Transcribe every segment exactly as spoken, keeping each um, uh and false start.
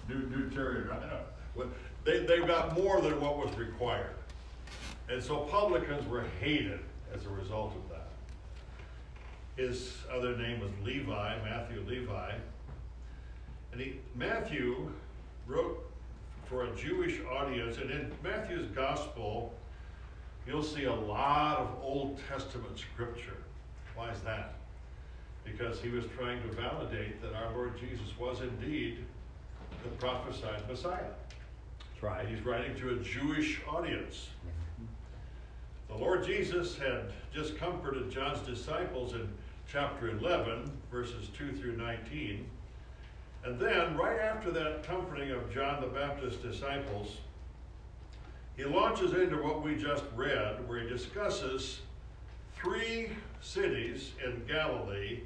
new, new territory. They, they've got more than what was required. And so publicans were hated as a result of that. His other name was Levi, Matthew Levi. And he, Matthew wrote for a Jewish audience, and in Matthew's gospel, you'll see a lot of Old Testament scripture. Why is that? Because he was trying to validate that our Lord Jesus was indeed the prophesied Messiah. That's right. And he's writing to a Jewish audience. The Lord Jesus had just comforted John's disciples in chapter eleven, verses two through nineteen. And then, right after that comforting of John the Baptist's disciples, he launches into what we just read, where he discusses three cities in Galilee,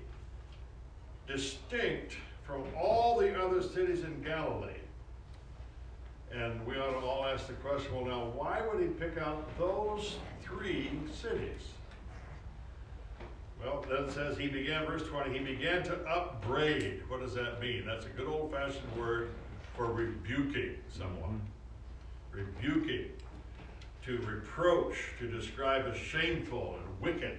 distinct from all the other cities in Galilee. And we ought to all ask the question, well, now, why would he pick out those three cities? Well, that says he began, verse twenty, he began to upbraid. What does that mean? That's a good old-fashioned word for rebuking someone. Mm-hmm. Rebuking. To reproach, to describe as shameful and wicked.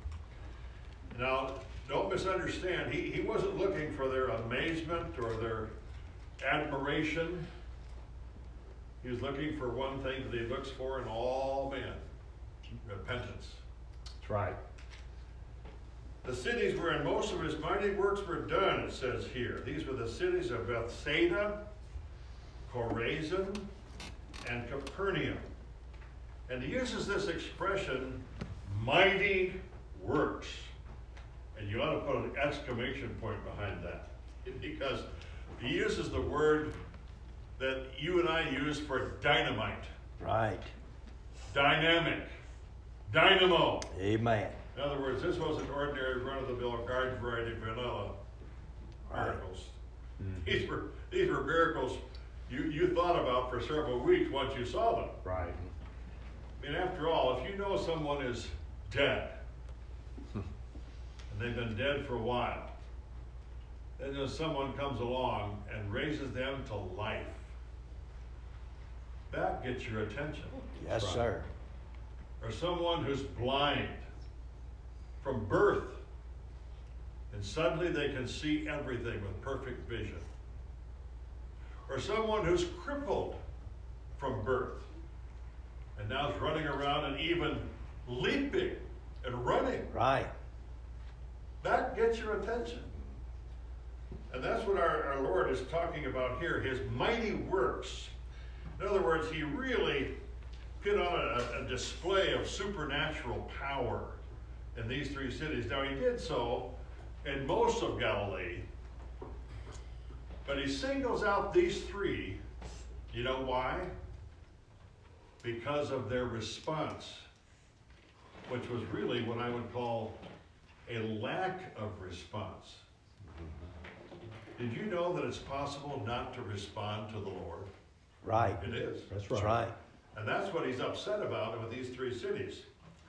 Now, don't misunderstand. He, he wasn't looking for their amazement or their admiration. He was looking for one thing that he looks for in all men: repentance. That's right. The cities wherein most of his mighty works were done, it says here. These were the cities of Bethsaida, Chorazin, and Capernaum. And he uses this expression, mighty works. And you ought to put an exclamation point behind that, because he uses the word that you and I use for dynamite. Right. Dynamic. Dynamo. Amen. In other words, this wasn't ordinary run-of-the-mill garden variety vanilla miracles. Mm-hmm. These were these were miracles you, you thought about for several weeks once you saw them. Right. I mean, after all, if you know someone is dead, and they've been dead for a while, and then someone comes along and raises them to life, that gets your attention. Yes, right? sir. Or someone who's blind from birth, and suddenly they can see everything with perfect vision. Or someone who's crippled from birth, and now is running around and even leaping and running. Right. That gets your attention. And that's what our, our Lord is talking about here, his mighty works. In other words, he really put on a, a display of supernatural power in these three cities. Now, he did so in most of Galilee, but he singles out these three. You know why? Because of their response, which was really what I would call a lack of response. Did you know that it's possible not to respond to the Lord? Right. It is. That's right. That's right. And that's what he's upset about with these three cities.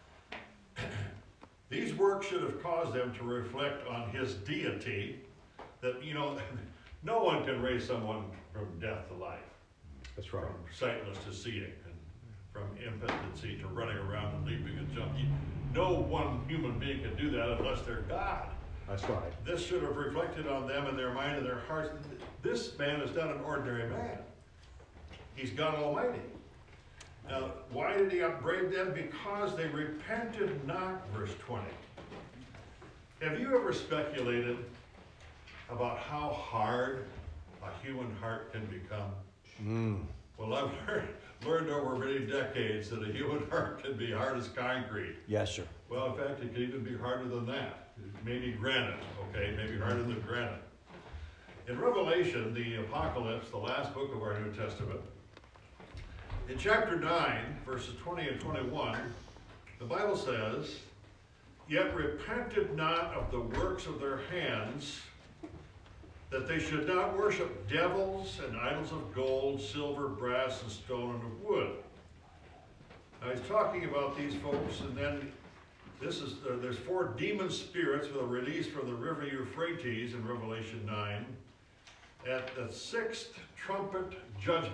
These works should have caused them to reflect on his deity, that, you know, no one can raise someone from death to life. That's right. From sightless to seeing, and from impotency to running around and leaping and jumping. No one human being can do that unless they're God. That's right. This should have reflected on them and their mind and their hearts. This man is not an ordinary man. He's God Almighty. Now, why did he upbraid them? Because they repented not, verse twenty. Have you ever speculated about how hard a human heart can become? Mm. Well, I've learned, learned over many decades that a human heart can be hard as concrete. Yes, sir. Well, in fact, it can even be harder than that. Maybe granite, okay? Maybe harder than granite. In Revelation, the Apocalypse, the last book of our New Testament, in chapter nine, verses twenty and twenty-one, the Bible says, "Yet repented not of the works of their hands, that they should not worship devils and idols of gold, silver, brass, and stone, and of wood." Now he's talking about these folks, and then this is uh, there's four demon spirits that are released from the river Euphrates in Revelation nine. at the sixth trumpet judgment.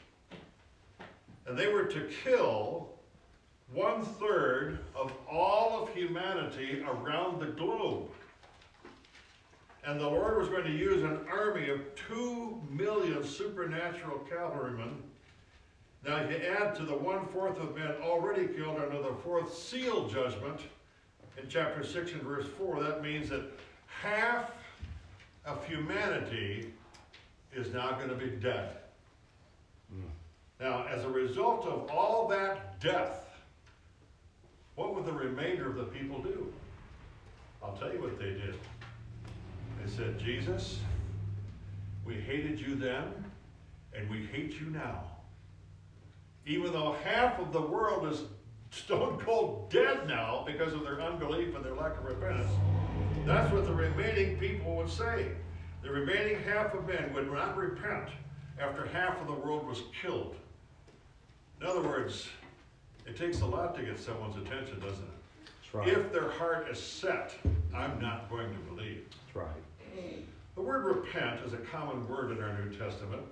And they were to kill one third of all of humanity around the globe. And the Lord was going to use an army of two million supernatural cavalrymen. Now, if you add to the one-fourth of men already killed under the fourth seal judgment in chapter six and verse four, that means that half of humanity is now going to be dead. Mm. Now, as a result of all that death, what would the remainder of the people do? I'll tell you what they did. They said, Jesus, we hated you then, and we hate you now. Even though half of the world is stone cold dead now because of their unbelief and their lack of repentance, that's what the remaining people would say. The remaining half of men would not repent after half of the world was killed. In other words, it takes a lot to get someone's attention, doesn't it? That's right. If their heart is set, I'm not going to believe. That's right. The word repent is a common word in our New Testament.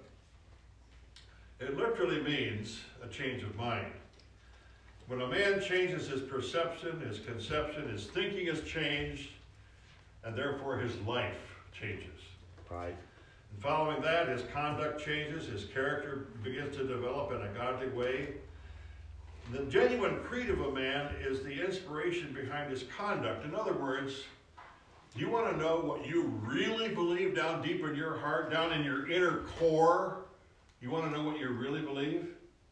It literally means a change of mind. When a man changes his perception, his conception, his thinking is changed, and therefore his life changes. Right. And following that, his conduct changes, his character begins to develop in a godly way. The genuine creed of a man is the inspiration behind his conduct. In other words, do you want to know what you really believe down deep in your heart, down in your inner core? You want to know what you really believe?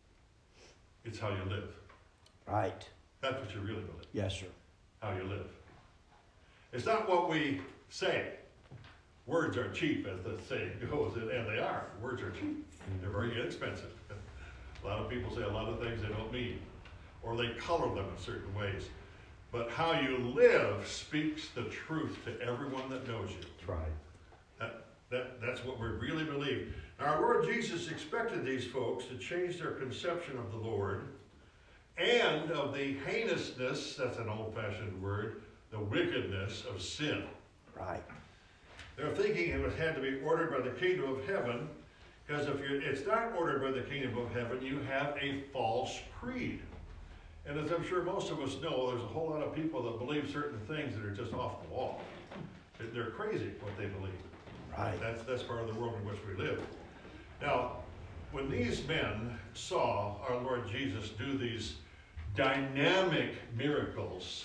It's how you live. Right. That's what you really believe. Yes, sir. How you live. It's not what we say. Words are cheap, as the saying goes, and they are. Words are cheap. They're very inexpensive. A lot of people say a lot of things they don't mean, or they color them in certain ways. But how you live speaks the truth to everyone that knows you. That's right. That, that, that's what we really believe. Now, our Lord Jesus expected these folks to change their conception of the Lord and of the heinousness, that's an old-fashioned word, the wickedness of sin. Right. They're thinking it had to be ordered by the kingdom of heaven, because if you're, it's not ordered by the kingdom of heaven, you have a false creed. And as I'm sure most of us know, there's a whole lot of people that believe certain things that are just off the wall. They're crazy what they believe. Right. That's, that's part of the world in which we live. Now, when these men saw our Lord Jesus do these dynamic miracles,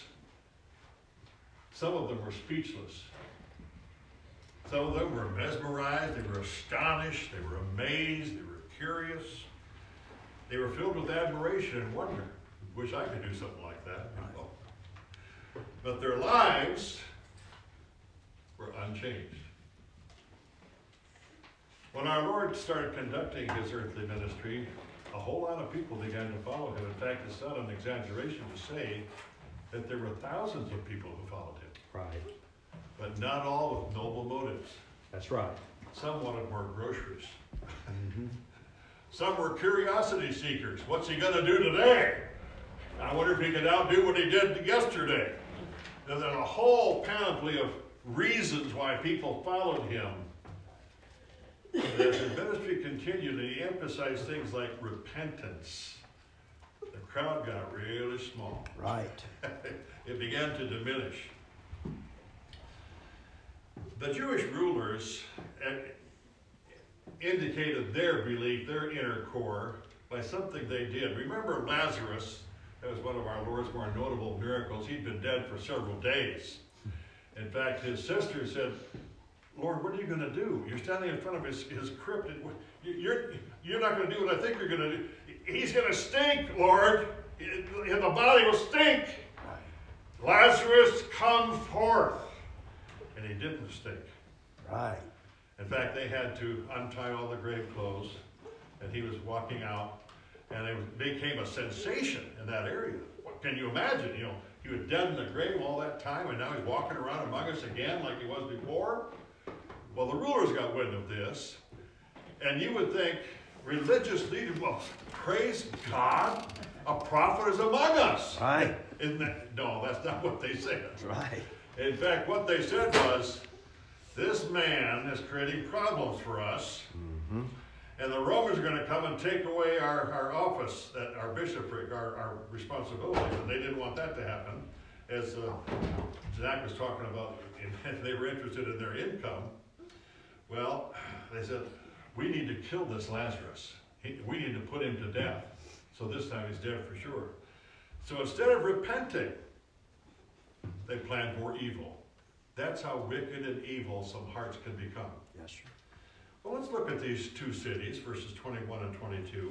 some of them were speechless. Some of them were mesmerized, they were astonished, they were amazed, they were curious. They were filled with admiration and wonder. Wish I could do something like that. You know? But their lives were unchanged. When our Lord started conducting his earthly ministry, a whole lot of people began to follow him. In fact, it's not an exaggeration to say that there were thousands of people who followed him. Right. But not all with noble motives. That's right. Some wanted more groceries. Mm-hmm. Some were curiosity seekers. What's he going to do today? I wonder if he could outdo what he did yesterday. There's a whole panoply of reasons why people followed him. And as his ministry continued, and he emphasized things like repentance, the crowd got really small. Right. It began to diminish. The Jewish rulers indicated their belief, their inner core, by something they did. Remember Lazarus? That was one of our Lord's more notable miracles. He'd been dead for several days. In fact, his sister said, Lord, what are you going to do? You're standing in front of his, his crypt. You're, you're not going to do what I think you're going to do. He's going to stink, Lord. And the body will stink. Lazarus, come forth. And he didn't stink. Right. In fact, they had to untie all the grave clothes, and he was walking out, and it became a sensation in that area. What can you imagine? You know, he was dead in the grave all that time, and now he's walking around among us again like he was before. Well, the rulers got wind of this, and you would think religious leaders, well, praise God, a prophet is among us. Right. Isn't that? No, that's not what they said. Right. In fact, what they said was, this man is creating problems for us. Mm-hmm. And the Romans are going to come and take away our, our office, that our bishopric, our, our responsibilities, and they didn't want that to happen. As uh, Zach was talking about, they were interested in their income. Well, they said, we need to kill this Lazarus. He, we need to put him to death. So this time he's dead for sure. So instead of repenting, they planned for evil. That's how wicked and evil some hearts can become. Yes, sir. Well, let's look at these two cities, verses twenty-one and twenty-two.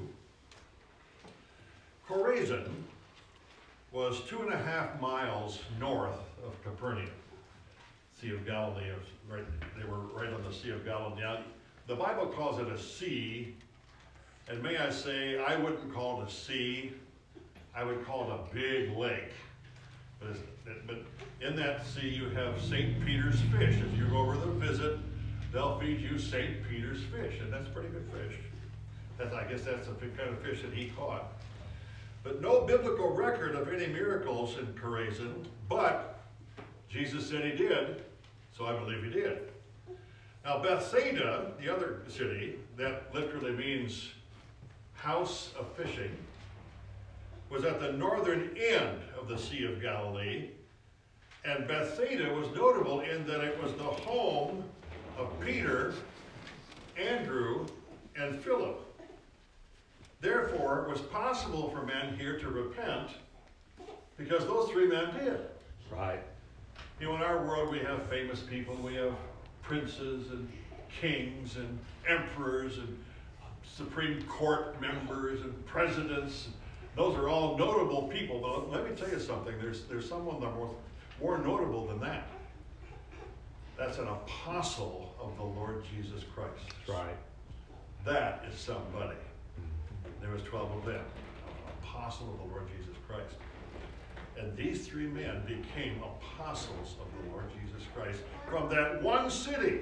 Chorazin was two and a half miles north of Capernaum. Sea of Galilee, was right, they were right on the Sea of Galilee. Now, the Bible calls it a sea, and may I say, I wouldn't call it a sea, I would call it a big lake. But, it's, but in that sea you have Saint Peter's fish. As you go over the visit, they'll feed you Saint Peter's fish, and that's pretty good fish. That's, I guess that's the kind of fish that he caught. But no biblical record of any miracles in Chorazin, but Jesus said he did, so I believe he did. Now Bethsaida, the other city, that literally means house of fishing, was at the northern end of the Sea of Galilee, and Bethsaida was notable in that it was the home of Peter, Andrew, and Philip. Therefore, it was possible for men here to repent because those three men did. Right. You know, in our world we have famous people. We have princes and kings and emperors and Supreme Court members and presidents. Those are all notable people. But let me tell you something. There's, there's someone that more, more notable than that. That's an apostle of the Lord Jesus Christ. That's right. That is somebody. There was twelve of them. Apostle of the Lord Jesus Christ. And these three men became apostles of the Lord Jesus Christ from that one city.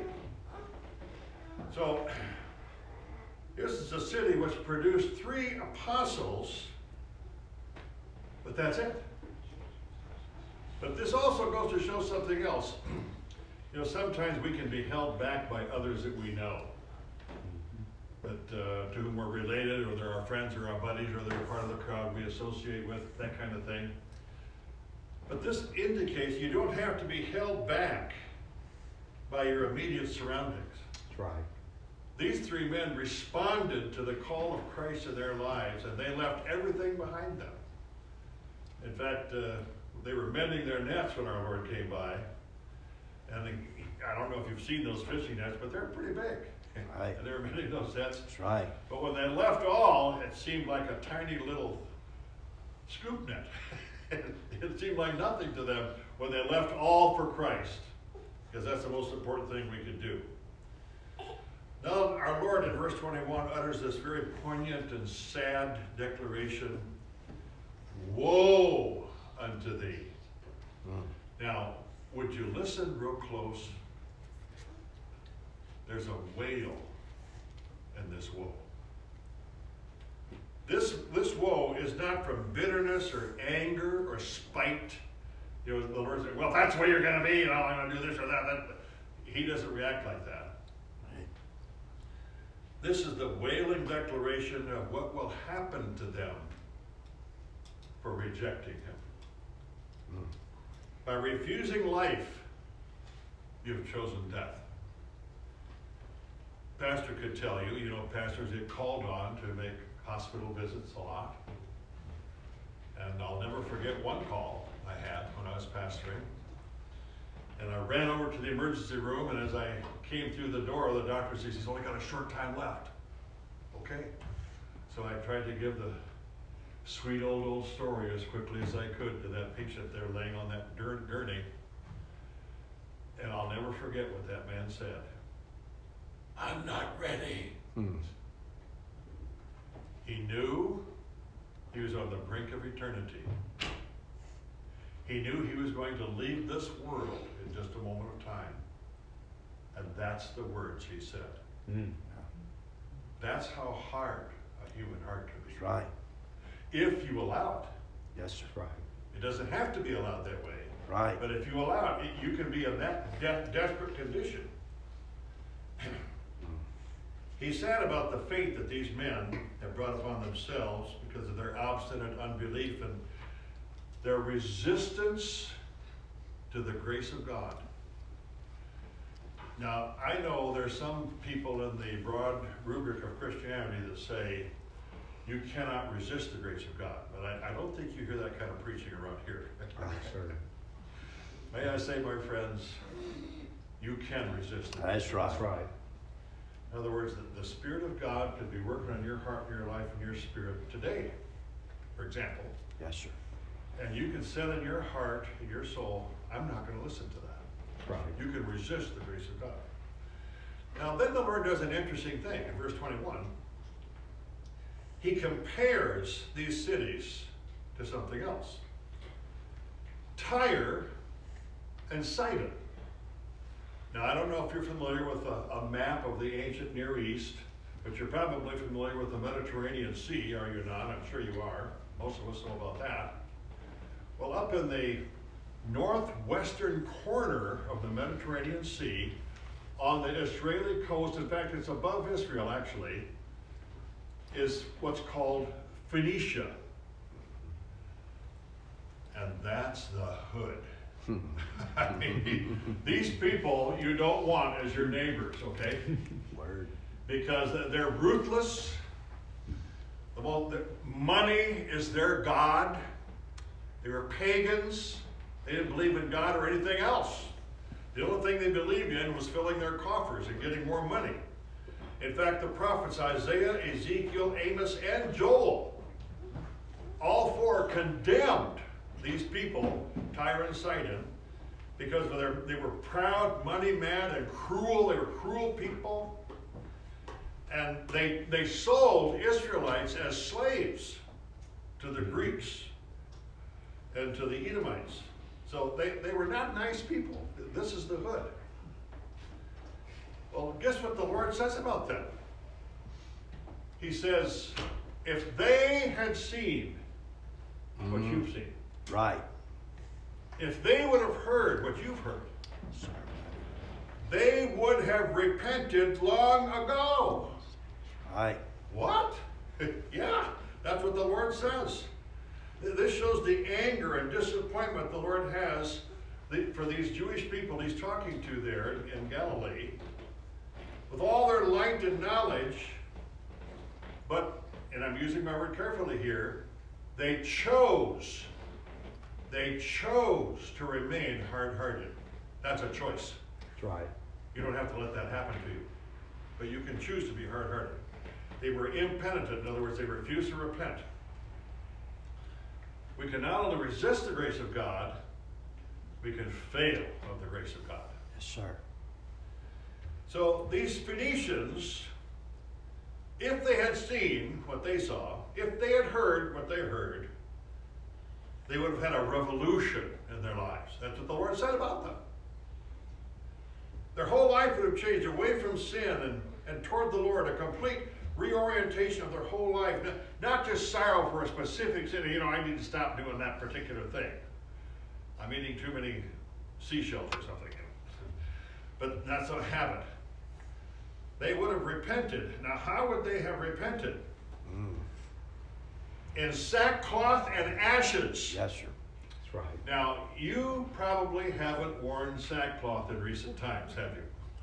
So, this is a city which produced three apostles, but that's it. But this also goes to show something else. You know, sometimes we can be held back by others that we know, that uh, to whom we're related, or they're our friends or our buddies, or they're part of the crowd we associate with, that kind of thing. But this indicates you don't have to be held back by your immediate surroundings. That's right. These three men responded to the call of Christ in their lives, and they left everything behind them. In fact, uh, they were mending their nets when our Lord came by. And I don't know if you've seen those fishing nets, but they're pretty big. Right. And they were mending those nets. That's right. But when they left all, it seemed like a tiny little scoop net. It seemed like nothing to them when they left all for Christ, because that's the most important thing we could do. Now, our Lord in verse twenty-one utters this very poignant and sad declaration, "Woe unto thee." Mm. Now, would you listen real close? There's a wail in this woe. This, this woe is not from bitterness or anger or spite. You know, the Lord said, well, that's the way you're going to be, you know, I'm going to do this or that. that. He doesn't react like that. Right. This is the wailing declaration of what will happen to them for rejecting him. Mm. By refusing life, you've chosen death. Pastor could tell you, you know, pastors get called on to make hospital visits a lot. And I'll never forget one call I had when I was pastoring. And I ran over to the emergency room, and as I came through the door, the doctor says, he's only got a short time left. Okay. So I tried to give the sweet old, old story as quickly as I could to that patient there laying on that gurney. And I'll never forget what that man said. I'm not ready. Hmm. He knew he was on the brink of eternity. He knew he was going to leave this world in just a moment of time. And that's the words he said. Mm. That's how hard a human heart can be. That's right. If you allow it. Yes, right. It doesn't have to be allowed that way. Right. But if you allow it, you can be in that de- desperate condition He's sad about the fate that these men have brought upon themselves because of their obstinate unbelief and their resistance to the grace of God. Now, I know there's some people in the broad rubric of Christianity that say you cannot resist the grace of God, but I, I don't think you hear that kind of preaching around here. Sure. May I say, my friends, you can resist it. That's right. That's right. In other words, the, the Spirit of God could be working on your heart and your life and your spirit today, for example. Yes, sir. And you can set in your heart, your soul, I'm not going to listen to that. That's right. You can resist the grace of God. Now, then the Lord does an interesting thing in verse twenty-one. He compares these cities to something else. Tyre and Sidon. Now, I don't know if you're familiar with a, a map of the ancient Near East, but you're probably familiar with the Mediterranean Sea, are you not? I'm sure you are. Most of us know about that. Well, up in the northwestern corner of the Mediterranean Sea, on the Israeli coast, in fact, it's above Israel actually, is what's called Phoenicia. And that's the hood. I mean, these people you don't want as your neighbors, okay? Word. Because they're ruthless. Well, the money is their god. They were pagans. They didn't believe in God or anything else. The only thing they believed in was filling their coffers and getting more money. In fact, the prophets Isaiah, Ezekiel, Amos, and Joel, all four condemned these people, Tyre and Sidon, because of their, they were proud, money mad, and cruel. They were cruel people. And they, they sold Israelites as slaves to the Greeks and to the Edomites. So they, they were not nice people. This is the hood. Well, guess what the Lord says about them? He says, if they had seen what Mhm. you've seen, Right. if they would have heard what you've heard, Sir. they would have repented long ago. Right. What? Yeah, that's what the Lord says. This shows the anger and disappointment the Lord has for these Jewish people he's talking to there in Galilee. With all their light and knowledge, but, and I'm using my word carefully here, they chose, they chose to remain hard-hearted. That's a choice. That's right. You don't have to let that happen to you. But you can choose to be hard-hearted. They were impenitent. In other words, they refused to repent. We can not only resist the grace of God, we can fail of the grace of God. Yes, sir. So these Phoenicians, if they had seen what they saw, if they had heard what they heard, they would have had a revolution in their lives. That's what the Lord said about them. Their whole life would have changed away from sin and, and toward the Lord, a complete reorientation of their whole life. Not just sorrow for a specific sin, you know, I need to stop doing that particular thing. I'm eating too many seashells or something. But that's a habit. They would have repented. Now, how would they have repented? Mm. In sackcloth and ashes. Yes, sir. That's right. Now, you probably haven't worn sackcloth in recent times, have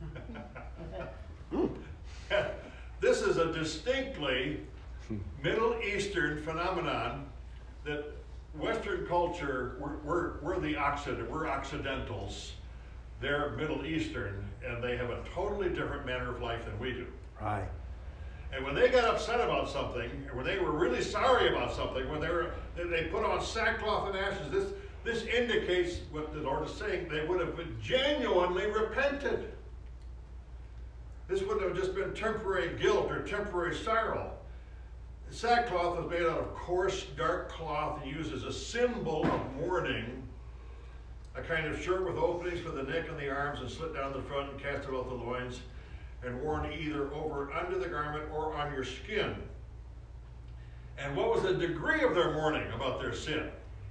you? This is a distinctly Middle Eastern phenomenon that Western culture, we're, we're, we're the Occident, we're Occidentals. They're Middle Eastern, and they have a totally different manner of life than we do. Right. And when they got upset about something, or when they were really sorry about something, when they were they put on sackcloth and ashes, this this indicates what the Lord is saying. They would have genuinely repented. This wouldn't have just been temporary guilt or temporary sorrow. Sackcloth was made out of coarse, dark cloth and used as a symbol of mourning. A kind of shirt with openings for the neck and the arms and slit down the front and cast about the loins, and worn either over under the garment or on your skin. And what was the degree of their mourning about their sin?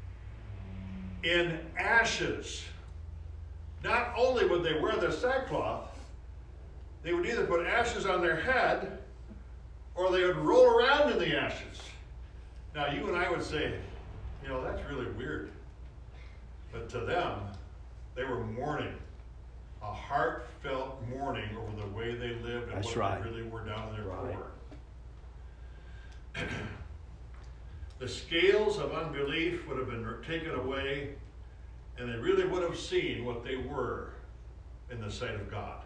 In ashes. Not only would they wear the sackcloth, they would either put ashes on their head or they would roll around in the ashes. Now, you and I would say, you know, that's really weird. But to them, they were mourning, a heartfelt mourning over the way they lived and That's what right. they really were down in their Right. core. The scales of unbelief would have been taken away, and they really would have seen what they were in the sight of God.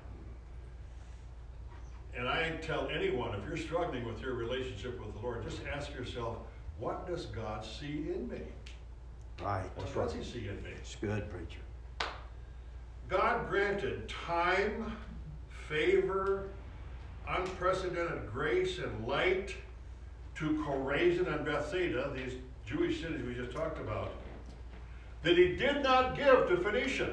And I tell anyone, if you're struggling with your relationship with the Lord, just ask yourself, what does God see in me? Right. What That's does right. he see in me? It's good, preacher. God granted time, favor, unprecedented grace and light to Chorazin and Bethsaida, these Jewish cities we just talked about, that he did not give to Phoenicia.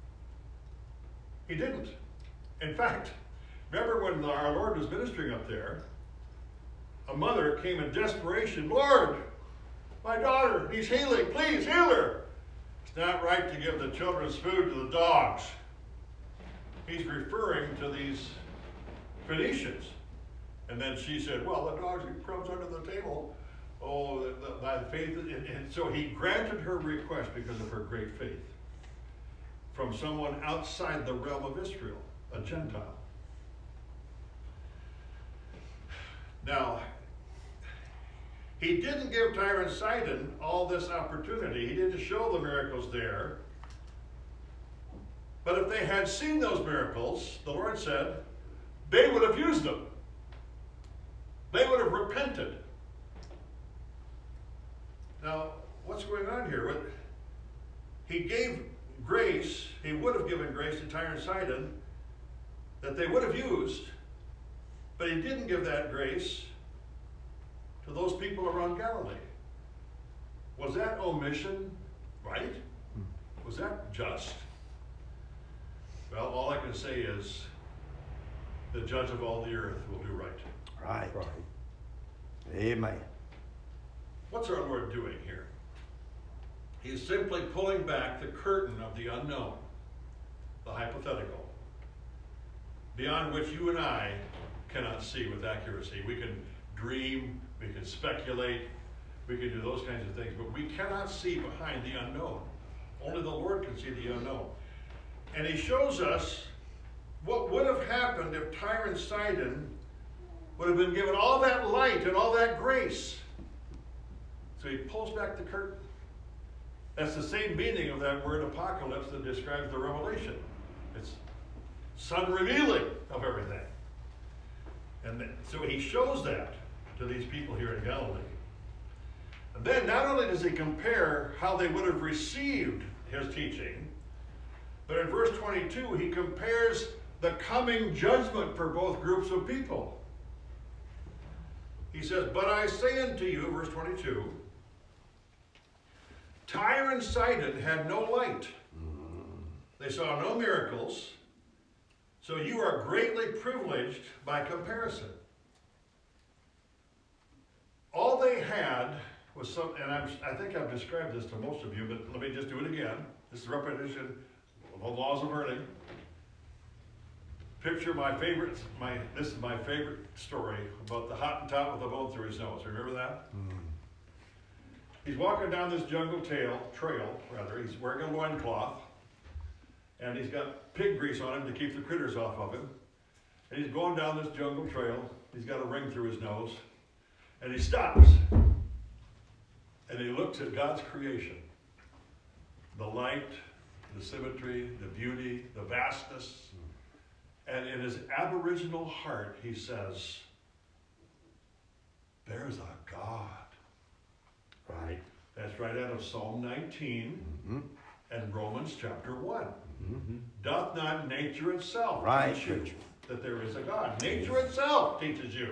He didn't. In fact, remember when our Lord was ministering up there, a mother came in desperation, Lord, my daughter needs healing, please heal her. It's not right to give the children's food to the dogs. He's referring to these Phoenicians. And then she said, well, the dogs eat crumbs under the table. Oh, the, the, by faith. And, and so he granted her request because of her great faith from someone outside the realm of Israel, a Gentile. Now, he didn't give Tyre and Sidon all this opportunity. He didn't show the miracles there. But if they had seen those miracles, the Lord said, they would have used them. They would have repented. Now, what's going on here? What, he gave grace, he would have given grace to Tyre and Sidon that they would have used, but he didn't give that grace to those people around Galilee. Was that omission right? Was that just? Well, all I can say is the judge of all the earth will do right. Right. Right. Amen. What's our Lord doing here? He's simply pulling back the curtain of the unknown, the hypothetical, beyond which you and I cannot see with accuracy. We can dream, we can speculate, we can do those kinds of things, but we cannot see behind the unknown. Only the Lord can see the unknown. And he shows us what would have happened if Tyre and Sidon would have been given all that light and all that grace. So he pulls back the curtain. That's the same meaning of that word apocalypse that describes the revelation. It's sun revealing of everything. And then, so he shows that to these people here in Galilee. And then not only does he compare how they would have received his teaching, but in verse twenty-two he compares the coming judgment for both groups of people. He says, but I say unto you, verse twenty-two, Tyre and Sidon had no light. They saw no miracles, so you are greatly privileged by comparison. All they had was some, and I'm, I think I've described this to most of you, but let me just do it again. This is repetition of the laws of learning. Picture my favorite, my, this is my favorite story about the Hottentot with a bone through his nose. Remember that? Mm. He's walking down this jungle tail, trail, rather. He's wearing a loincloth, and he's got pig grease on him to keep the critters off of him. And he's going down this jungle trail. He's got a ring through his nose. And he stops. And he looks at God's creation. The light, the symmetry, the beauty, the vastness. And in his aboriginal heart, he says, there's a God. Right. That's right out of Psalm nineteen Mm-hmm. and Romans chapter one. Mm-hmm. Doth not nature itself Right. teach you that there is a God? Nature itself teaches you.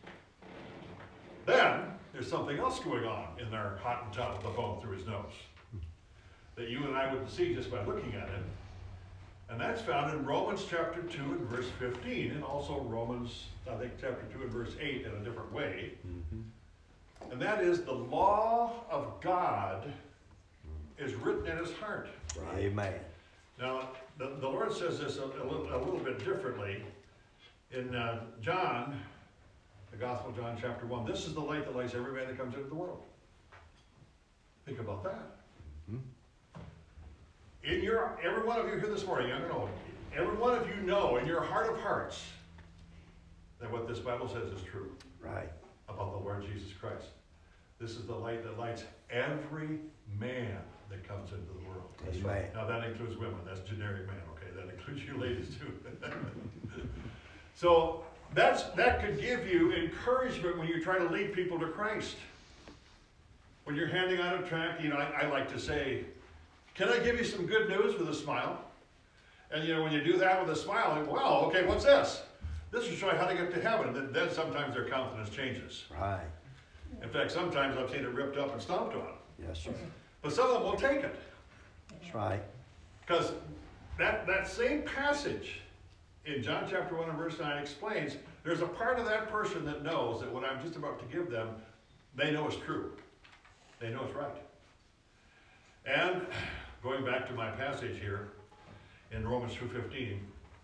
Then, there's something else going on in their Hottentot with a bone through his nose that you and I wouldn't see just by looking at it. And that's found in Romans chapter two and verse fifteen, and also Romans, I think, chapter two and verse eight in a different way. Mm-hmm. And that is the law of God is written in his heart. Right. Amen. Now, the, the Lord says this a, a, little, a little bit differently. In uh, John The Gospel of John chapter one. This is the light that lights every man that comes into the world. Think about that. Mm-hmm. In your, every one of you here this morning, young and old, every one of you know in your heart of hearts that what this Bible says is true. Right. About the Lord Jesus Christ. This is the light that lights every man that comes into the world. That's right. Now that includes women. That's generic man, okay? That includes you ladies too. So that's, that could give you encouragement when you try to lead people to Christ. When you're handing out a tract, you know, I, I like to say, can I give you some good news with a smile? And you know, when you do that with a smile, like, well, okay, what's this? This will show you how to get to heaven. Then, then sometimes their countenance changes. Right. In fact, sometimes I've seen it ripped up and stomped on. Yes, sir. But some of them will take it. That's right. Because that, that same passage in John chapter one and verse nine explains there's a part of that person that knows that what I'm just about to give them, they know is true. They know it's right. And going back to my passage here in Romans two fifteen,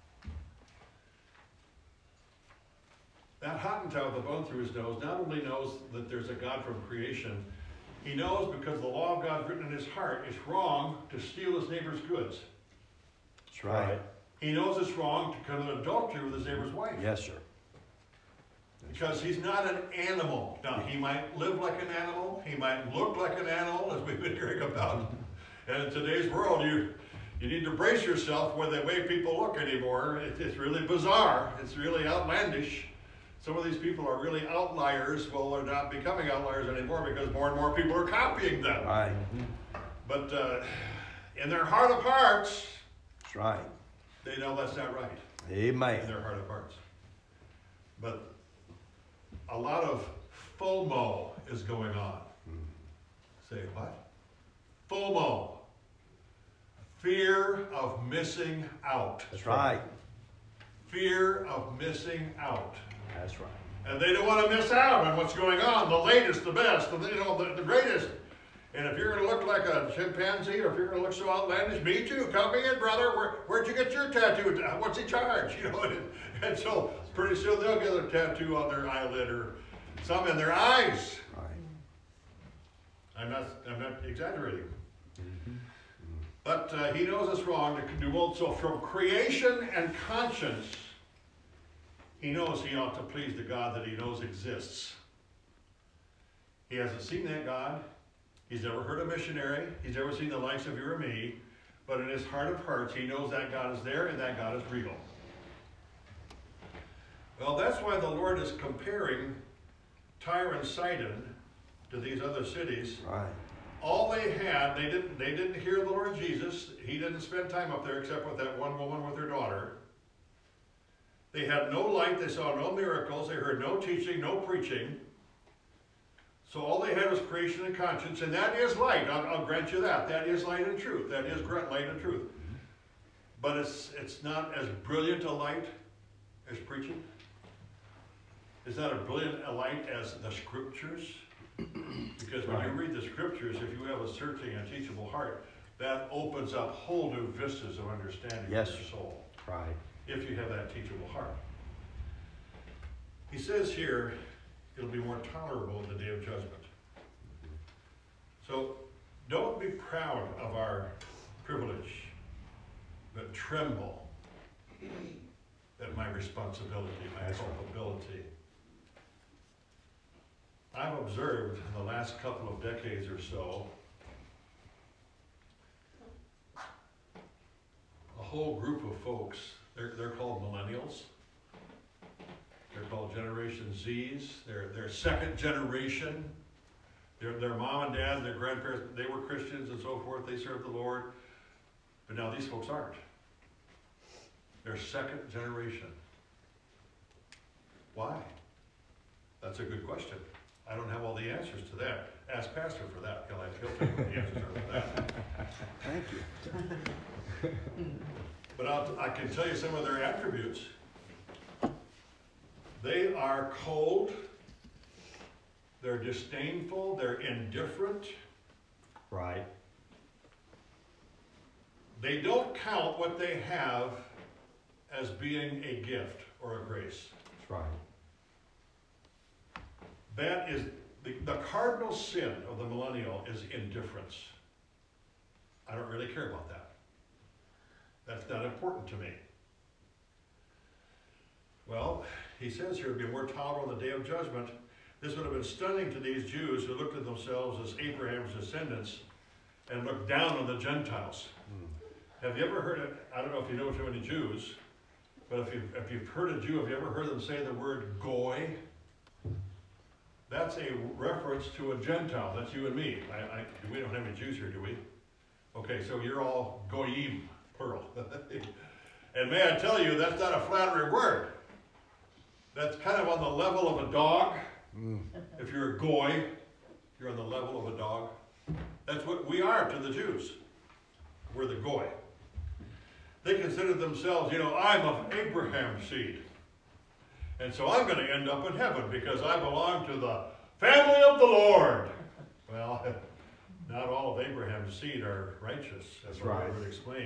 that Hottentot with a bone through his nose not only knows that there's a God from creation, he knows because the law of God written in his heart it's wrong to steal his neighbor's goods. That's right. He knows it's wrong to commit adultery with his neighbor's wife. Yes, sir. Because he's not an animal. Now, he might live like an animal. He might look like an animal, as we've been hearing about. And in today's world, you you need to brace yourself with the way people look anymore. It, it's really bizarre. It's really outlandish. Some of these people are really outliers. Well, they're not becoming outliers anymore because more and more people are copying them. Right. But uh, in their heart of hearts, That's right. they know that's not right. Amen. In their heart of hearts. But a lot of FOMO is going on. Mm. Say what? FOMO. Fear of missing out. That's right. Fear of missing out. That's right. And they don't want to miss out on what's going on, the latest, the best, the, you know, the, the greatest. And if you're going to look like a chimpanzee, or if you're going to look so outlandish, me too, come in, brother. Where, where'd you get your tattoo? What's he charge? You know, and, and so pretty soon they'll get a tattoo on their eyelid or some in their eyes. Right. I'm not, I'm not exaggerating. Mm-hmm. But uh, he knows it's wrong to do both. So from creation and conscience, he knows he ought to please the God that he knows exists. He hasn't seen that God. He's never heard a missionary. He's never seen the likes of you or me. But in his heart of hearts, he knows that God is there and that God is real. Well, that's why the Lord is comparing Tyre and Sidon to these other cities. Right. All they had, they didn't, they didn't hear the Lord Jesus. He didn't spend time up there except with that one woman with her daughter. They had no light. They saw no miracles. They heard no teaching, no preaching. So all they had was creation and conscience, and that is light. I'll, I'll grant you that. That is light and truth. That is light and truth. But it's, it's not as brilliant a light as preaching. It's not as brilliant a light as the Scriptures. Because when you read the Scriptures, if you have a searching and teachable heart, that opens up whole new vistas of understanding Yes. for your soul. Right. If you have that teachable heart. He says here, it'll be more tolerable in the day of judgment. So don't be proud of our privilege, but tremble at my responsibility, my culpability. I've observed in the last couple of decades or so a whole group of folks, they're, they're called millennials. They're called Generation Zs. They're, they're second generation. Their, their mom and dad and their grandparents, they were Christians and so forth. They served the Lord. But now these folks aren't. They're second generation. Why? That's a good question. I don't have all the answers to that. Ask Pastor for that. He'll have he'll tell you what the answers are for that. Thank you. But I'll, I can tell you some of their attributes. They are cold. They're disdainful. They're indifferent. Right. They don't count what they have as being a gift or a grace. That's right. That is, the, the cardinal sin of the millennial is indifference. I don't really care about that. That's not important to me. Well, he says here, be more tolerable on the day of judgment. This would have been stunning to these Jews who looked at themselves as Abraham's descendants and looked down on the Gentiles. Mm. Have you ever heard it? I don't know if you know too many Jews, but if you've, if you've heard a Jew, have you ever heard them say the word goy? That's a reference to a Gentile. That's you and me. I, I, we don't have any Jews here, do we? Okay, so you're all goyim, plural. And may I tell you, that's not a flattering word. That's kind of on the level of a dog. Mm. If you're a goy, you're on the level of a dog. That's what we are to the Jews. We're the goy. They consider themselves, you know, I'm of Abraham's seed. And so I'm going to end up in heaven because I belong to the family of the Lord. Well, not all of Abraham's seed are righteous, as the Lord would explain.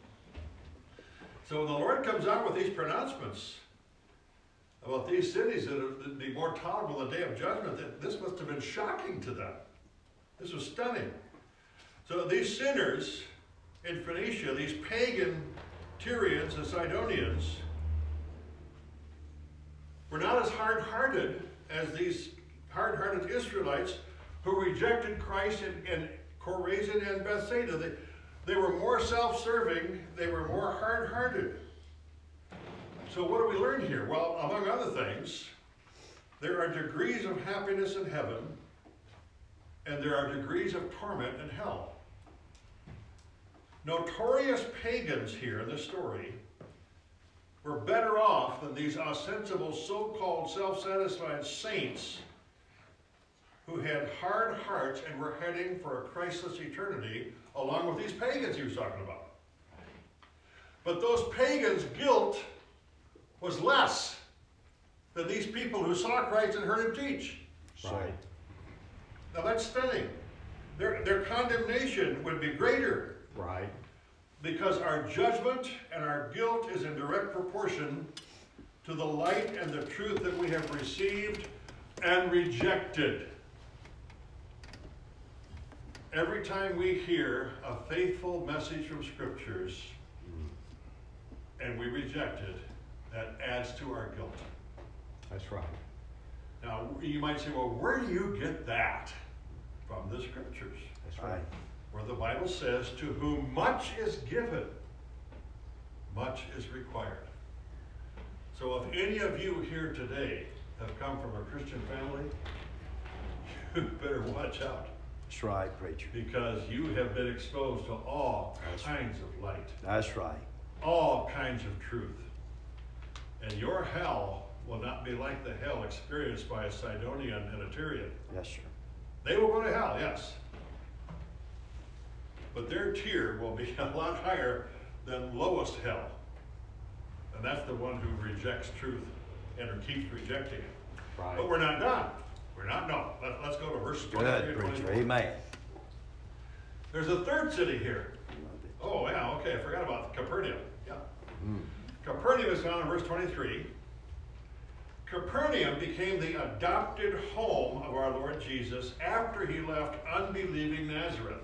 So when the Lord comes out with these pronouncements about these cities that would be more tolerable on the day of judgment, that this must have been shocking to them. This was stunning. So these sinners in Phoenicia, these pagan Tyrians and Sidonians, were not as hard-hearted as these hard-hearted Israelites who rejected Christ in, in Chorazin and Bethsaida. They, they were more self-serving. They were more hard-hearted. So what do we learn here? Well, among other things, there are degrees of happiness in heaven, and there are degrees of torment in hell. Notorious pagans here in this story were better off than these ostensible, so-called self-satisfied saints who had hard hearts and were heading for a Christless eternity, along with these pagans he was talking about. But those pagans' guilt was less than these people who saw Christ and heard him teach. Right. Now that's stunning. Their, their condemnation would be greater. Right. Because our judgment and our guilt is in direct proportion to the light and the truth that we have received and rejected. Every time we hear a faithful message from Scriptures and we reject it, that adds to our guilt. That's right. Now, you might say, well, where do you get that? From the Scriptures. That's right. Where the Bible says, to whom much is given, much is required. So if any of you here today have come from a Christian family, you better watch out. That's right, preacher. Because you have been exposed to all That's kinds right. of light. That's right. All kinds of truth. And your hell will not be like the hell experienced by a Sidonian and a Tyrian. Yes, sir. They will go to hell, yes. But their tier will be a lot higher than lowest hell. And that's the one who rejects truth and who keeps rejecting it. Right. But we're not done. We're not, no. Let, let's go to verse twenty-three and preacher. twenty-four. Amen. There's a third city here. Oh, yeah, okay. I forgot about Capernaum. Yeah. Mm. Capernaum is found in verse twenty-three. Capernaum became the adopted home of our Lord Jesus after he left unbelieving Nazareth.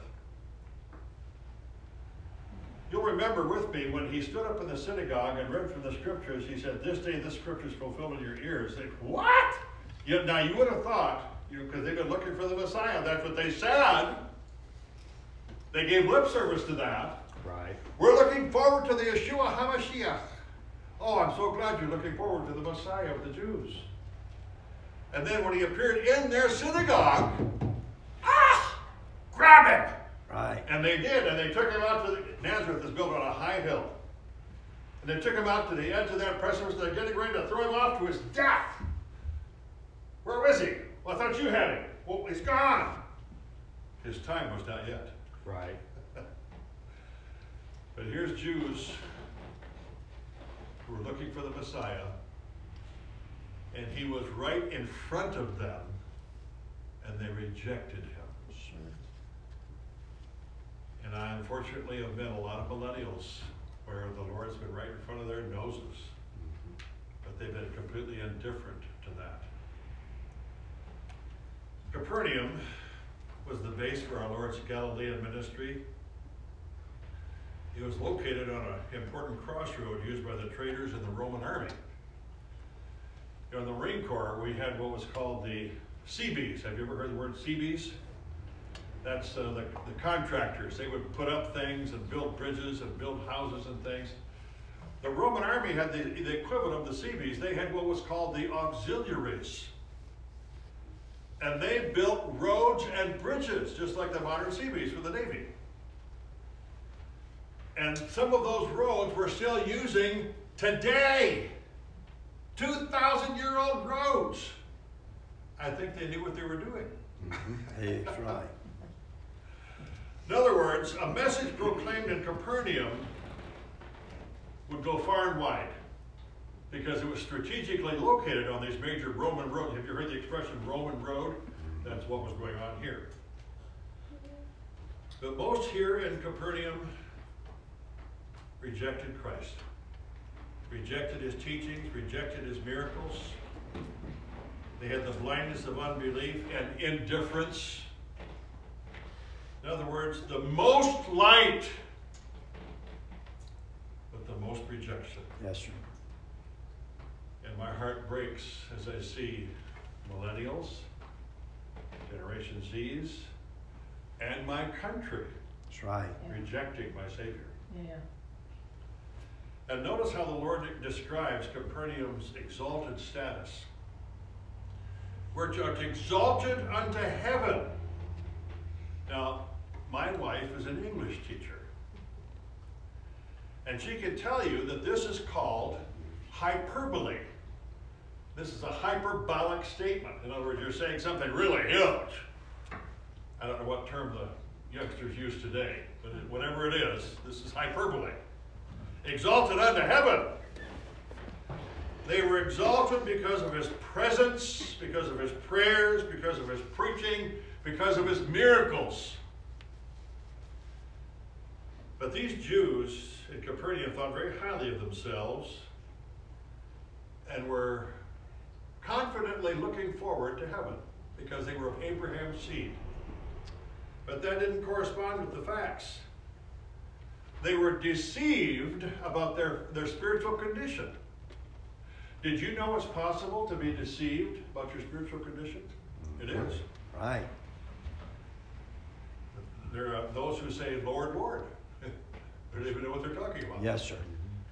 You'll remember with me when he stood up in the synagogue and read from the Scriptures, he said, this day this Scripture is fulfilled in your ears. They, what? You, now you would have thought, you know, because they've been looking for the Messiah, that's what they said. They gave lip service to that. Right. We're looking forward to the Yeshua HaMashiach. Oh, I'm so glad you're looking forward to the Messiah of the Jews. And then when he appeared in their synagogue, ah, grab him. Right. And they did, and they took him out to the, Nazareth is built on a high hill. And they took him out to the edge of that precipice, and they're getting ready to throw him off to his death. Where is he? Well, I thought you had him. Well, he's gone. His time was not yet. Right. But here's Jews who were looking for the Messiah, and he was right in front of them, and they rejected him. And I unfortunately have met a lot of millennials where the Lord's been right in front of their noses, mm-hmm. but they've been completely indifferent to that. Capernaum was the base for our Lord's Galilean ministry. It was located on an important crossroad used by the traders in the Roman army. You know, in the Marine Corps, we had what was called the Seabees. Have you ever heard the word Seabees? That's uh, the, the contractors. They would put up things and build bridges and build houses and things. The Roman army had the, the equivalent of the Seabees. They had what was called the auxiliaries. And they built roads and bridges, just like the modern Seabees for the Navy. And some of those roads we're still using today. two thousand year old roads. I think they knew what they were doing. Mm-hmm. That's right. In other words, a message proclaimed in Capernaum would go far and wide because it was strategically located on these major Roman roads. Have you heard the expression Roman road? That's what was going on here. But most here in Capernaum rejected Christ, rejected his teachings, rejected his miracles. They had the blindness of unbelief and indifference. In other words, the most light, but the most rejection. Yes, sir. And my heart breaks as I see millennials, Generation Z's, and my country That's right. rejecting my Savior. Yeah. And notice how the Lord describes Capernaum's exalted status. We're exalted unto heaven. Now, my wife is an English teacher. And she can tell you that this is called hyperbole. This is a hyperbolic statement. In other words, you're saying something really huge. I don't know what term the youngsters use today, but whatever it is, this is hyperbole. Exalted unto heaven. They were exalted because of his presence, because of his prayers, because of his preaching, because of his miracles. But these Jews in Capernaum thought very highly of themselves and were confidently looking forward to heaven because they were of Abraham's seed. But that didn't correspond with the facts. They were deceived about their, their spiritual condition. Did you know it's possible to be deceived about your spiritual condition? It is. Right. There are those who say, Lord, Lord. They don't even know what they're talking about. Yes, sir.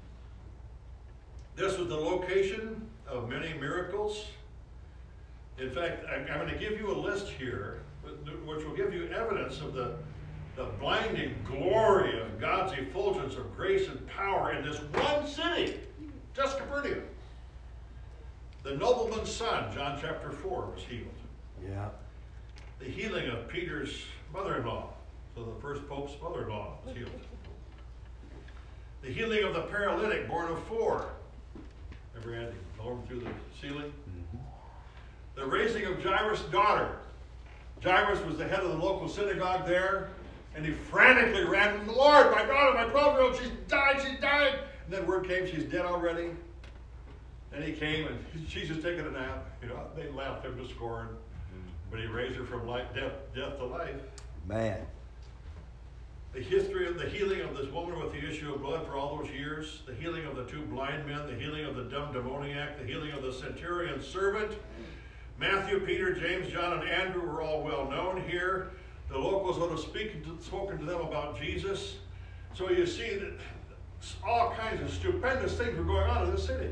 This was the location of many miracles. In fact, I'm, I'm going to give you a list here, which will give you evidence of the, the blinding glory of God's effulgence of grace and power in this one city, just Capernaum. The nobleman's son, John chapter four, was healed. Yeah. The healing of Peter's mother-in-law, so the first pope's mother-in-law was healed. The healing of the paralytic born of four. Ever had to lower him through the ceiling? Mm-hmm. The raising of Jairus' daughter. Jairus was the head of the local synagogue there, and he frantically ran to the Lord, my daughter, my twelve-year-old, she's died, she's died. And then word came, she's dead already. And he came, and she's just taking a nap. You know, they laughed him to scorn. But he raised her from life, death, death to life. Man. The history of the healing of this woman with the issue of blood for all those years, the healing of the two blind men, the healing of the dumb demoniac, the healing of the centurion's servant. Matthew, Peter, James, John, and Andrew were all well known here. The locals would have speaking to, spoken to them about Jesus. So you see that all kinds of stupendous things were going on in this city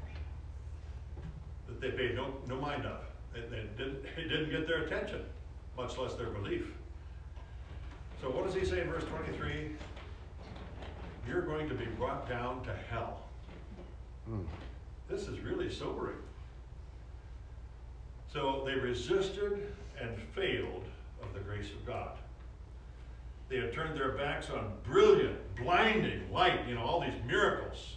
that they paid no, no mind of. It, it, didn't, it didn't get their attention, much less their belief. So what does he say in verse twenty-three? You're going to be brought down to hell. Mm. This is really sobering. So they resisted and failed of the grace of God. They had turned their backs on brilliant, blinding light, you know, all these miracles.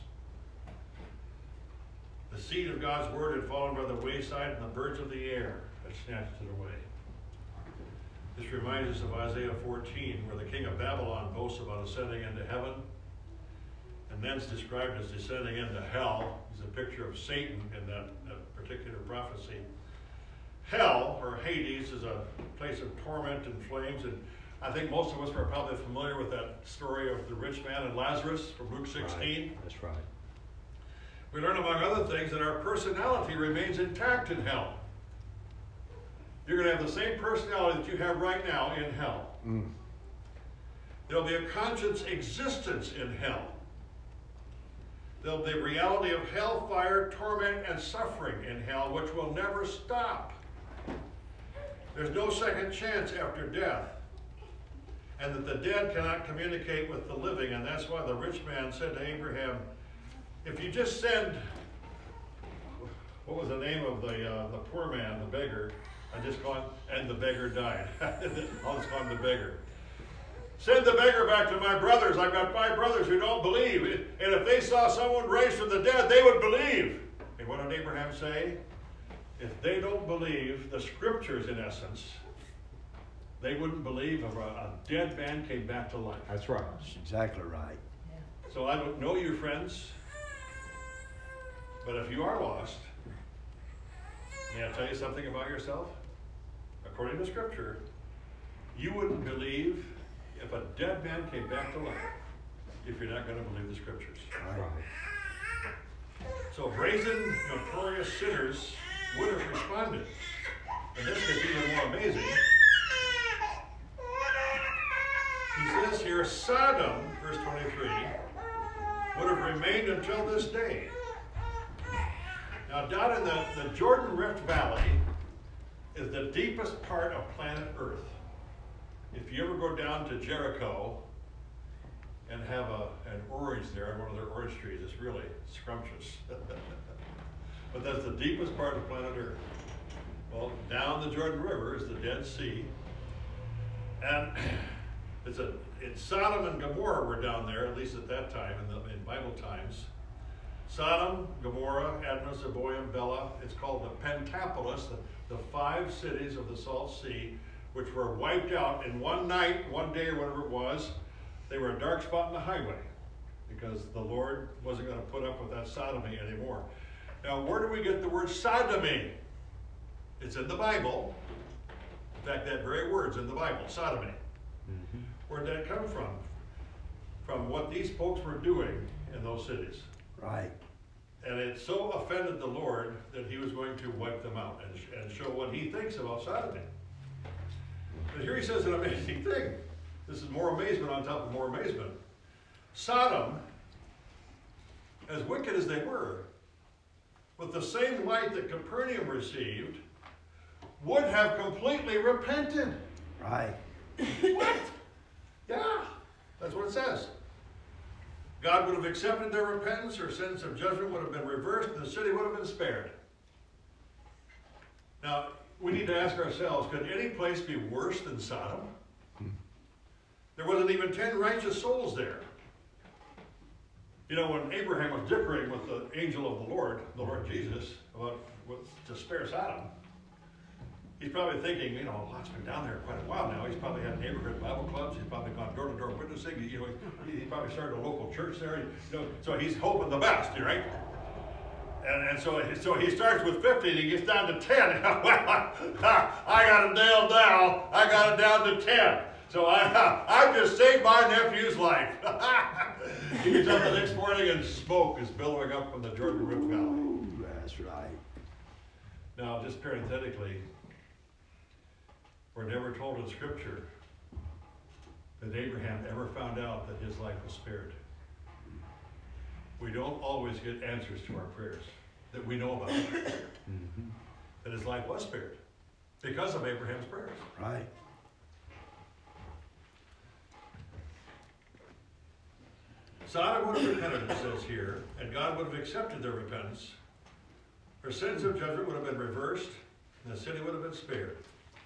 The seed of God's word had fallen by the wayside, and the birds of the air had snatched it away. This reminds us of Isaiah fourteen, where the king of Babylon boasts about ascending into heaven, and then's described as descending into hell. He's a picture of Satan in that, that particular prophecy. hell, or Hades, is a place of torment and flames. And I think most of us are probably familiar with that story of the rich man and Lazarus from Luke sixteen. Right. That's right. We learn, among other things, that our personality remains intact in hell. You're going to have the same personality that you have right now in hell. Mm. There'll be a conscious existence in hell. There'll be a reality of hell, fire, torment, and suffering in hell, which will never stop. There's no second chance after death. And that the dead cannot communicate with the living. And that's why the rich man said to Abraham, if you just send, what was the name of the uh, the poor man, the beggar? I just call him, and the beggar died. I'll just call him the beggar. Send the beggar back to my brothers. I've got five brothers who don't believe. And if they saw someone raised from the dead, they would believe. And what did Abraham say? If they don't believe the scriptures, in essence, they wouldn't believe if a, a dead man came back to life. That's right. That's exactly right. So I don't know you, friends. But if you are lost, may I tell you something about yourself? According to Scripture, you wouldn't believe if a dead man came back to life if you're not going to believe the Scriptures. Right. So brazen, notorious sinners would have responded. And this gets even more amazing. He says here, Sodom, verse twenty-three, would have remained until this day. Now, down in the, the Jordan Rift Valley is the deepest part of planet Earth. If you ever go down to Jericho and have a, an orange there on one of their orange trees, it's really scrumptious. But that's the deepest part of planet Earth. Well, down the Jordan River is the Dead Sea. And it's a, it's Sodom and Gomorrah were down there, at least at that time, in, the, in Bible times. Sodom, Gomorrah, Admah, Zeboiim, Bela. It's called the Pentapolis, the, the five cities of the Salt Sea, which were wiped out in one night, one day or whatever it was. They were a dark spot in the highway because the Lord wasn't going to put up with that sodomy anymore. Now, where do we get the word sodomy? It's in the Bible. In fact, that very word's in the Bible, sodomy. Mm-hmm. Where did that come from? From what these folks were doing in those cities. Right. And it so offended the Lord that he was going to wipe them out and, and show what he thinks about sodomy. But here he says an amazing thing. This is more amazement on top of more amazement. Sodom, as wicked as they were, with the same light that Capernaum received, would have completely repented. Right. What? Yeah, that's what it says. God would have accepted their repentance, their sentence of judgment would have been reversed, and the city would have been spared. Now, we need to ask ourselves, could any place be worse than Sodom? Hmm. There wasn't even ten righteous souls there. You know, when Abraham was dickering with the angel of the Lord, the Lord Jesus, about what, to spare Sodom, he's probably thinking, you know, Lot's been down there quite a while now. He's probably had neighborhood Bible clubs. He's probably gone door to door witnessing. You know, he, he probably started a local church there. You know, so he's hoping the best, right? And, and so, so he starts with fifty and he gets down to ten. Well, I got it nailed down. I got it down to ten. So I, I've just saved my nephew's life. He gets up the next morning and smoke is billowing up from the Jordan Rift Valley. Ooh, that's right. Now, just parenthetically, we're never told in Scripture that Abraham ever found out that his life was spared. We don't always get answers to our prayers that we know about. Mm-hmm. That his life was spared because of Abraham's prayers. Right. Sodom would have repented, it says here, and God would have accepted their repentance. Their sins of judgment would have been reversed, and the city would have been spared.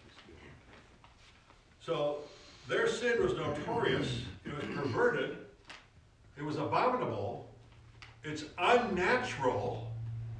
So their sin was notorious, it was perverted, it was abominable, it's unnatural.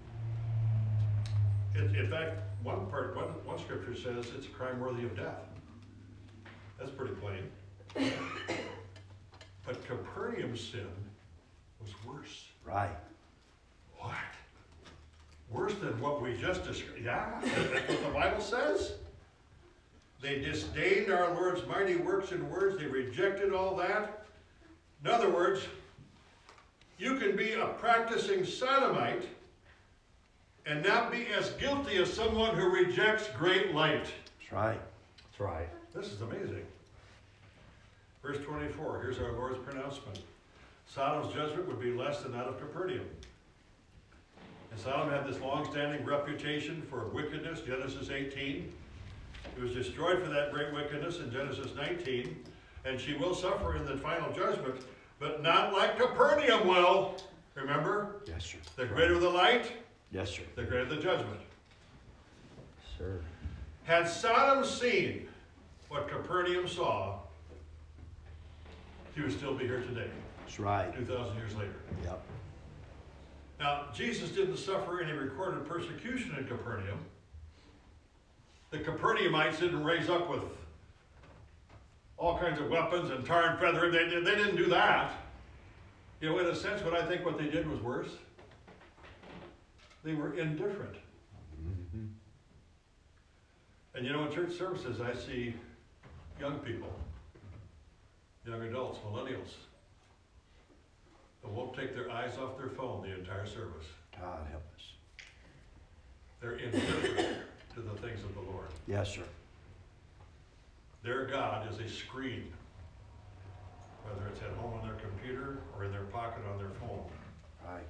It, in fact, one part, one, one scripture says it's a crime worthy of death. That's pretty plain. But Capernaum's sin was worse. Right. What? Worse than what we just described. Yeah, that's what the Bible says. They disdained our Lord's mighty works and words. They rejected all that. In other words, you can be a practicing sodomite and not be as guilty as someone who rejects great light. That's right. That's right. This is amazing. Verse twenty-four, here's our Lord's pronouncement. Sodom's judgment would be less than that of Capernaum. And Sodom had this long-standing reputation for wickedness, Genesis eighteen. It was destroyed for that great wickedness in Genesis nineteen, and she will suffer in the final judgment, but not like Capernaum will. Remember? Yes, sir. The greater the light, Yes, sir. the greater the judgment. Sir. Had Sodom seen what Capernaum saw, he would still be here today, That's right. two thousand years later. Yep. Now, Jesus didn't suffer any recorded persecution in Capernaum. The Capernaumites didn't raise up with all kinds of weapons and tar and feather. They, they didn't do that. You know, in a sense, what I think what they did was worse. They were indifferent. Mm-hmm. And you know, in church services, I see young people, young adults, millennials, that won't take their eyes off their phone the entire service. God help us. They're indifferent to the things of the Lord. Yes, sir. Their God is a screen, whether it's at home on their computer or in their pocket on their phone. Right.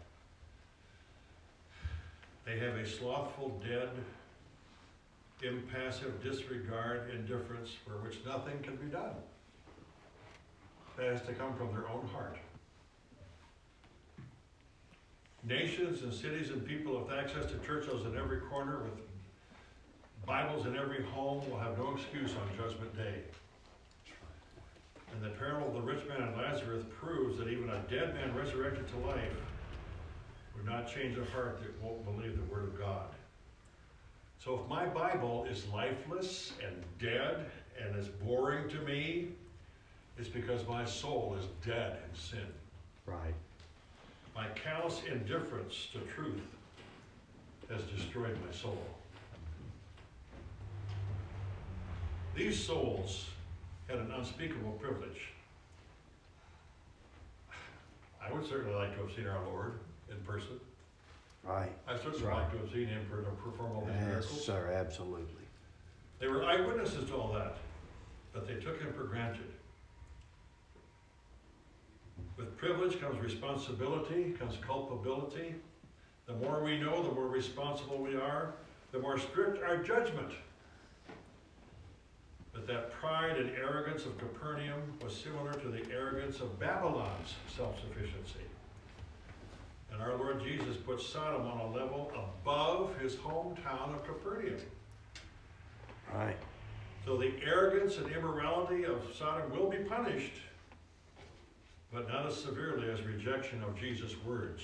They have a slothful, dead, impassive disregard, indifference for which nothing can be done. That has to come from their own heart. Nations and cities and people with access to churches in every corner with Bibles in every home will have no excuse on Judgment Day. And the parable of the rich man and Lazarus proves that even a dead man resurrected to life would not change a heart that won't believe the Word of God. So if my Bible is lifeless and dead and is boring to me, it's because my soul is dead in sin. Right. My callous indifference to truth has destroyed my soul. These souls had an unspeakable privilege. I would certainly like to have seen our Lord in person. Right. I certainly Right. like to have seen him perform all these Yes, miracles. sir. Absolutely. They were eyewitnesses to all that, but they took him for granted. With privilege comes responsibility, comes culpability. The more we know, the more responsible we are, the more strict our judgment. But that pride and arrogance of Capernaum was similar to the arrogance of Babylon's self-sufficiency. And our Lord Jesus put Sodom on a level above his hometown of Capernaum. Right. So the arrogance and immorality of Sodom will be punished, but not as severely as rejection of Jesus' words.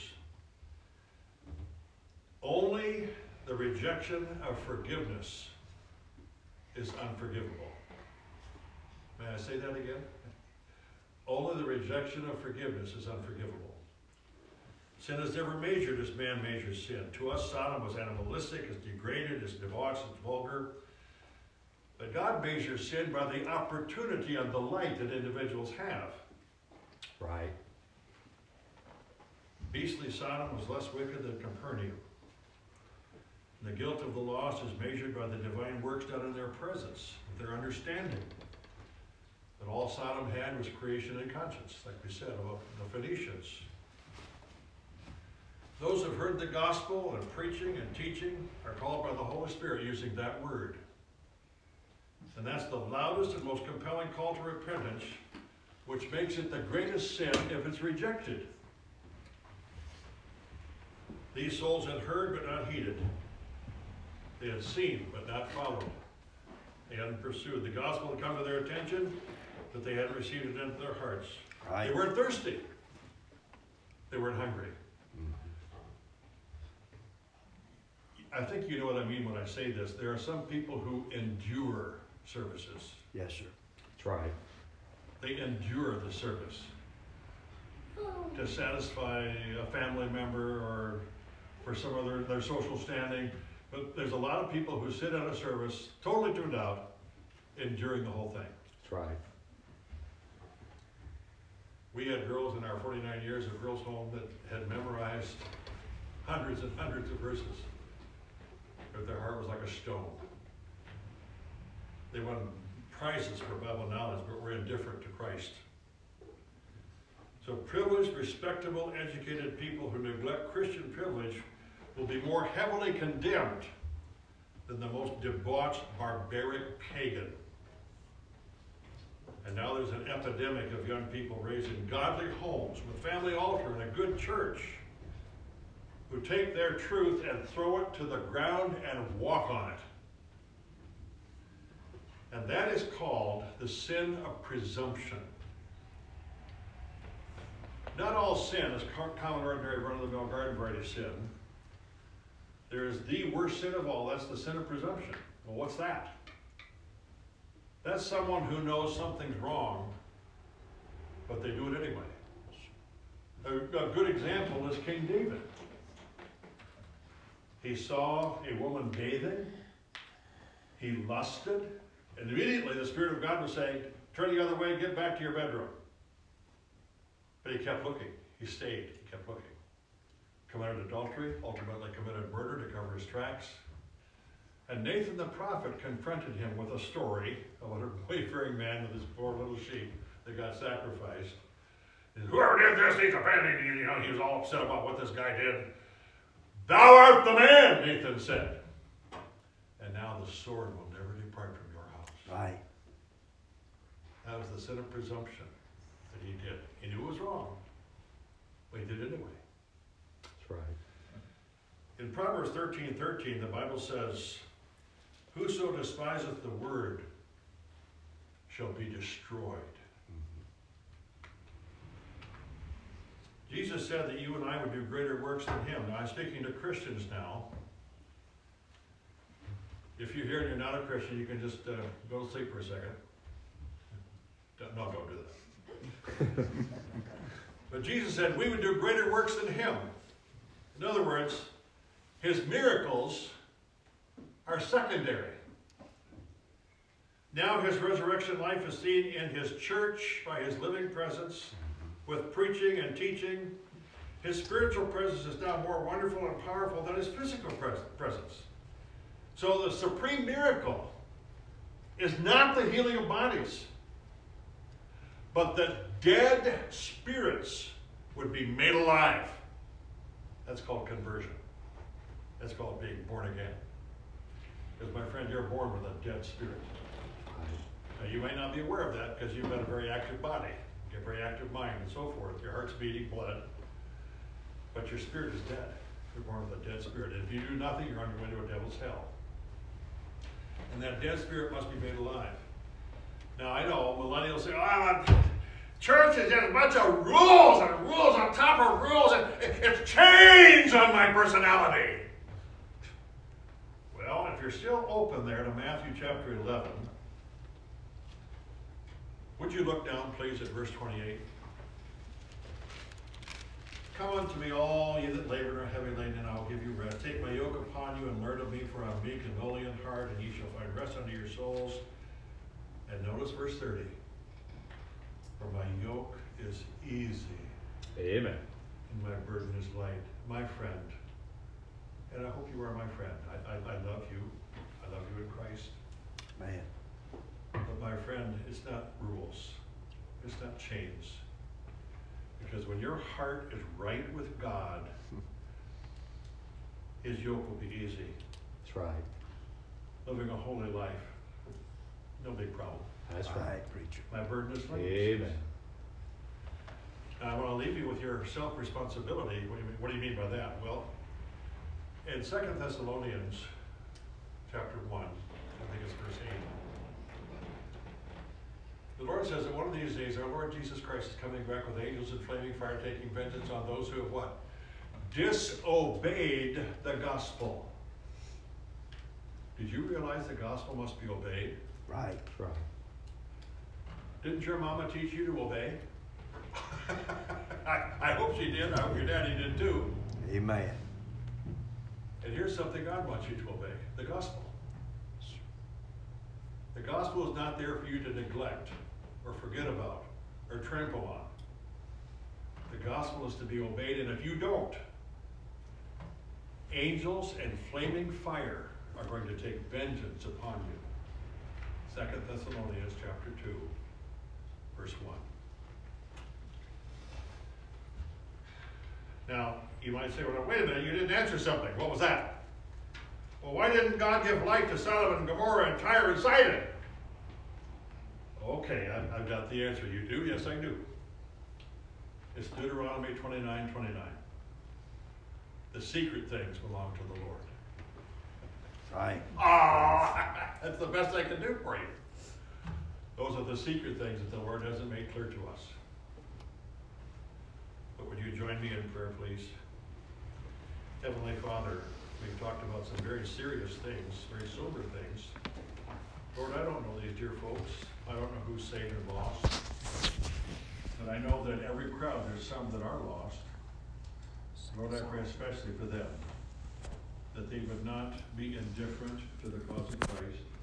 Only the rejection of forgiveness is unforgivable. May I say that again? Only the rejection of forgiveness is unforgivable. Sin is never measured as man measures sin. To us, Sodom was animalistic, it's degraded, it's debauched, it's vulgar. But God measures sin by the opportunity and the light that individuals have. Right. Beastly Sodom was less wicked than Capernaum. The guilt of the lost is measured by the divine works done in their presence, with their understanding. But all Sodom had was creation and conscience, like we said about the Phoenicians. Those who have heard the gospel and preaching and teaching are called by the Holy Spirit using that word. And that's the loudest and most compelling call to repentance, which makes it the greatest sin if it's rejected. These souls had heard but not heeded. They had seen but not followed. They hadn't pursued. The gospel had come to their attention, but they hadn't received it into their hearts. Right. They weren't thirsty. They weren't hungry. I think you know what I mean when I say this. There are some people who endure services. Yes, sir. That's right. They endure the service to satisfy a family member or for some of their, their social standing, but there's a lot of people who sit at a service, totally tuned out, enduring the whole thing. That's right. We had girls in our forty-nine years of girls' home that had memorized hundreds and hundreds of verses, but their heart was like a stone. They won prizes for Bible knowledge, but were indifferent to Christ. So privileged, respectable, educated people who neglect Christian privilege will be more heavily condemned than the most debauched, barbaric pagan. And now there's an epidemic of young people raised in godly homes with family altar and a good church who take their truth and throw it to the ground and walk on it. And that is called the sin of presumption. Not all sin is common, ordinary, run-of-the-mill garden variety sin. There is the worst sin of all. That's the sin of presumption. Well, what's that? That's someone who knows something's wrong, but they do it anyway. A, a good example is King David. He saw a woman bathing. He lusted. And immediately the Spirit of God was saying, turn the other way, get back to your bedroom. But he kept looking. He stayed. He kept looking. Committed adultery, ultimately committed murder to cover his tracks. And Nathan the prophet confronted him with a story of a wayfaring man with his poor little sheep that got sacrificed. And whoever did this needs a penalty. You know, he was all upset about what this guy did. Thou art the man, Nathan said. And now the sword will never depart from your house. Right. That was the sin of presumption that he did. He knew it was wrong, but he did it anyway. That's right. In Proverbs thirteen thirteen, the Bible says, whoso despiseth the word shall be destroyed. Jesus said that you and I would do greater works than him. Now, I'm speaking to Christians now. If you're here and you're not a Christian, you can just uh, go to sleep for a second. Don't, no, don't do that. But Jesus said we would do greater works than him. In other words, his miracles are secondary. Now his resurrection life is seen in his church by his living presence, with preaching and teaching. His spiritual presence is now more wonderful and powerful than his physical presence. So the supreme miracle is not the healing of bodies, but that dead spirits would be made alive. That's called conversion. That's called being born again. Because, my friend, you're born with a dead spirit. Now, you may not be aware of that because you've got a very active body, a very active mind, and so forth. Your heart's beating, blood, but your spirit is dead. You're born with a dead spirit. And if you do nothing, you're on your way to a devil's hell. And that dead spirit must be made alive. Now, I know millennials say, oh, church is just a bunch of rules and rules on top of rules, and it's chains on my personality. Well, if you're still open there to Matthew chapter eleven, would you look down, please, at verse twenty-eight? Come unto me, all ye that labor and are heavy laden, and I will give you rest. Take my yoke upon you and learn of me, for I am meek and lowly in heart, and ye shall find rest unto your souls. And notice verse thirty. For my yoke is easy. Amen. And my burden is light. My friend, and I hope you are my friend. I, I, I love you. I love you in Christ. Man. But my friend, it's not rules. It's not chains. Because when your heart is right with God, his yoke will be easy. That's right. Living a holy life, no big problem. That's Right, right. preacher. My burden is light. Amen. And I want to leave you with your self-responsibility. What do you mean, what do you mean by that? Well, in Second Thessalonians chapter one, I think it's verse eight, the Lord says that one of these days our Lord Jesus Christ is coming back with angels in flaming fire, taking vengeance on those who have what? Disobeyed the gospel. Did you realize the gospel must be obeyed? Right. That's right. Didn't your mama teach you to obey? I, I hope she did. I hope your daddy did too. Amen. And here's something God wants you to obey, the gospel. The gospel is not there for you to neglect or forget about or trample on. The gospel is to be obeyed, and if you don't, angels and flaming fire are going to take vengeance upon you. Second Thessalonians chapter two, verse one. Now, you might say, well, wait a minute, you didn't answer something. What was that? Well, why didn't God give life to Sodom and Gomorrah and Tyre and Sidon? Okay, I've, I've got the answer. You do? Yes, I do. It's Deuteronomy twenty-nine twenty-nine. The secret things belong to the Lord. Right. Ah, that's the best I can do for you. Those are the secret things that the Lord hasn't made clear to us. But would you join me in prayer, please? Heavenly Father, we've talked about some very serious things, very sober things. Lord, I don't know these dear folks. I don't know who's saved or lost. But I know that every crowd, there's some that are lost. Lord, I pray especially for them, that they would not be indifferent to the cause of Christ,